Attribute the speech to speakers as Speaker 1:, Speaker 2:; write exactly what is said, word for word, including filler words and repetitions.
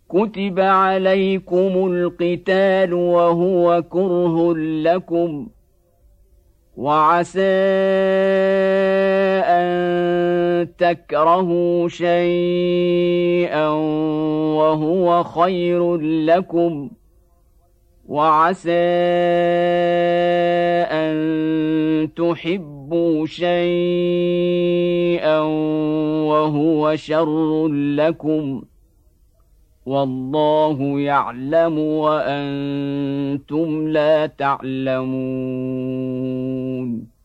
Speaker 1: كتب عليكم القتال وهو كره لكم وعسى أن تكرهوا شيئا وهو خير لكم وعسى أن تحبوا شيئا وهو شر لكم والله يعلم وأنتم لا تعلمون